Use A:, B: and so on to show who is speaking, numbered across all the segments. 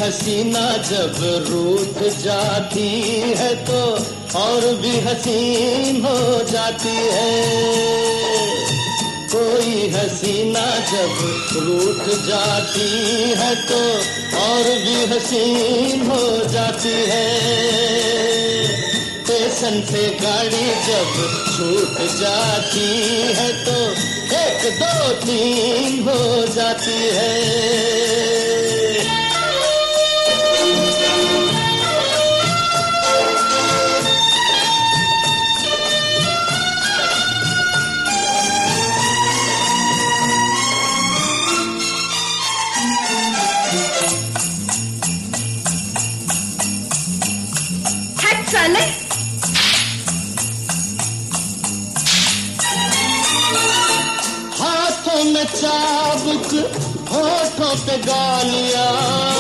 A: हसीना जब रूठ जाती है तो और भी हसीन हो जाती है। कोई हसीना जब रूठ जाती है तो और भी हसीन हो जाती है। स्टेशन से गाड़ी जब छूट जाती है तो 1 2 3 हो जाती है। हाथों में चाबुक, होठों पे गालियां,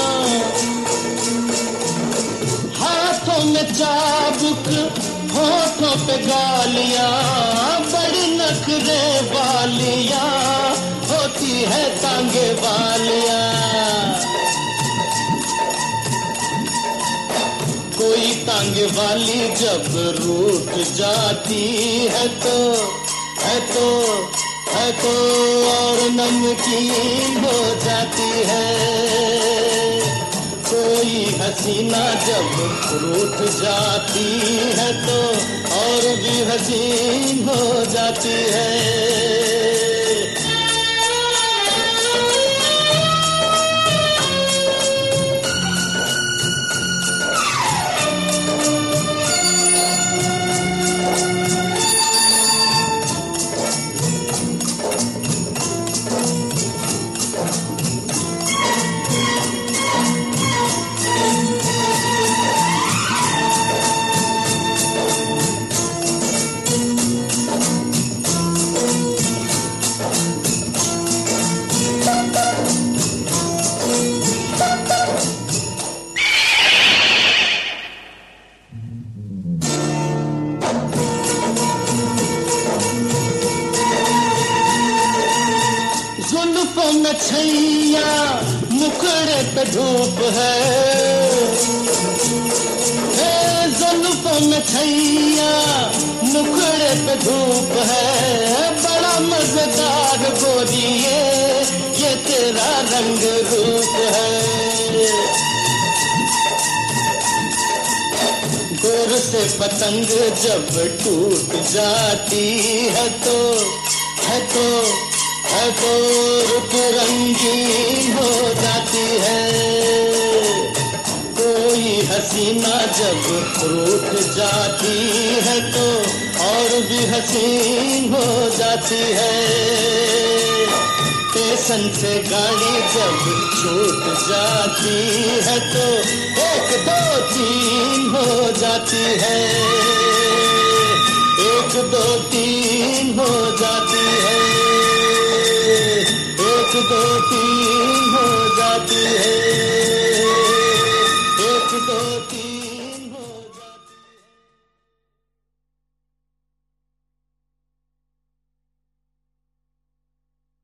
A: हाथों में चाबुक, होठों पे गालियां, बड़ी नखरे वालियां होती है टांगे वालियां। कोई टांगे वाली जब रूठ जाती है तो और नमकीन हो जाती है। कोई हसीना जब रूठ जाती है तो और भी हसीन हो जाती है। जुल्फों में छैया, मुखड़े पे धूप है। जुल्फों में छैया, मुखड़े पे धूप है। बड़ा मजेदार गोरी ये तेरा रंग रूप है। गोर से पतंग जब टूट जाती है तो रूप रंगीन हो जाती है। कोई हसीना जब रूठ जाती है तो और भी हसीन हो जाती है। स्टेशन से गाड़ी जब छूट जाती है तो 1 2 3 हो जाती है। 1 2 3 हो जाती है। 1 2 3 हो जाती है।